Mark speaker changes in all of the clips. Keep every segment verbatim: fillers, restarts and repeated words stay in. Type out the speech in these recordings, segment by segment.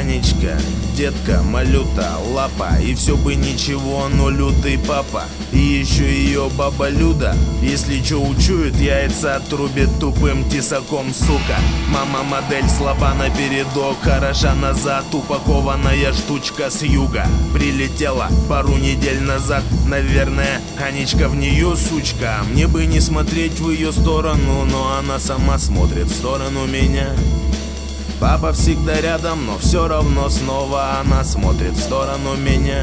Speaker 1: Анечка, детка, малюта, лапа. И все бы ничего, но лютый папа. И еще ее баба Люда. Если че учует, яйца отрубит тупым тесаком, сука. Мама модель, слова напередок, хороша назад, упакованная штучка с юга. Прилетела пару недель назад, наверное, Анечка в нее сучка. Мне бы не смотреть в ее сторону, но она сама смотрит в сторону меня. Папа всегда рядом, но все равно снова она смотрит в сторону меня.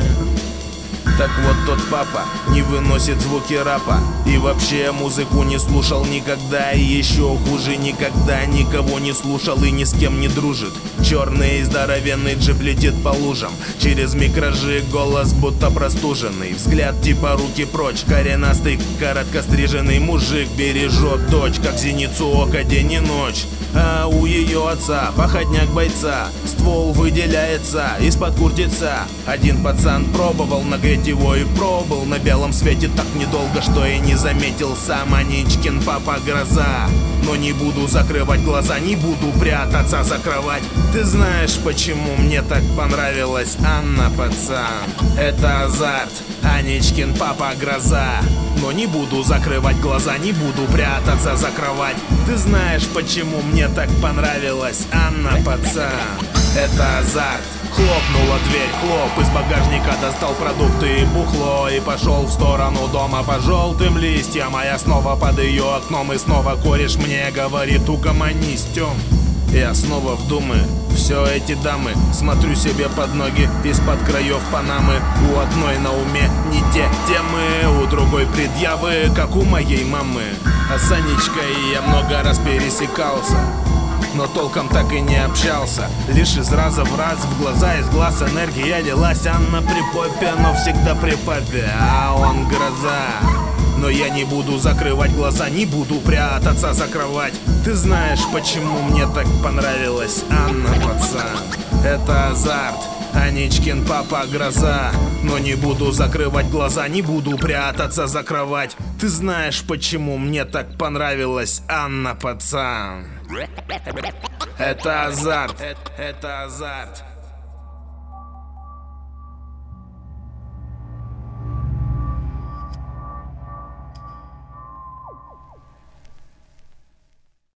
Speaker 1: Так вот тот папа не выносит звуки рэпа и вообще музыку не слушал никогда. И еще хуже, никогда никого не слушал и ни с кем не дружит. Черный и здоровенный джип летит по лужам, через микрожи голос будто простуженный, взгляд типа руки прочь. Коренастый, короткостриженный мужик бережет дочь, как зеницу ока день и ночь. А у ее отца походняк бойца, ствол выделяется из-под куртица. Один пацан пробовал нагреть его и пробыл на белом свете так недолго, что и не заметил сам Анечкин папа гроза. Но не буду закрывать глаза, не буду прятаться за кровать. Ты знаешь, почему мне так понравилась Анна, пацан? Это азарт, Анечкин папа гроза. Но не буду закрывать глаза, не буду прятаться за кровать. Ты знаешь, почему мне так понравилась Анна, пацан? Это азарт. Хлопнула дверь, хлоп, из багажника достал продукты и бухло и пошел в сторону дома по желтым листьям. А я снова под ее окном, и снова кореш мне говорит: угомонись, Тём. Я снова в думы, все эти дамы, смотрю себе под ноги из-под краев Панамы. У одной на уме не те темы, у другой предъявы, как у моей мамы. А с Анечкой я много раз пересекался, но толком так и не общался. Лишь из раза в раз, в глаза из глаз энергия лилась. Анна при попе, но всегда при папе, а он гроза. Но я не буду закрывать глаза, не буду прятаться за кровать. Ты знаешь, почему мне так понравилась Анна, пацан? Это азарт, Анечкин папа гроза. Но не буду закрывать глаза, не буду прятаться за кровать. Ты знаешь, почему мне так понравилась Анна, пацан? Это азарт, это, это азарт.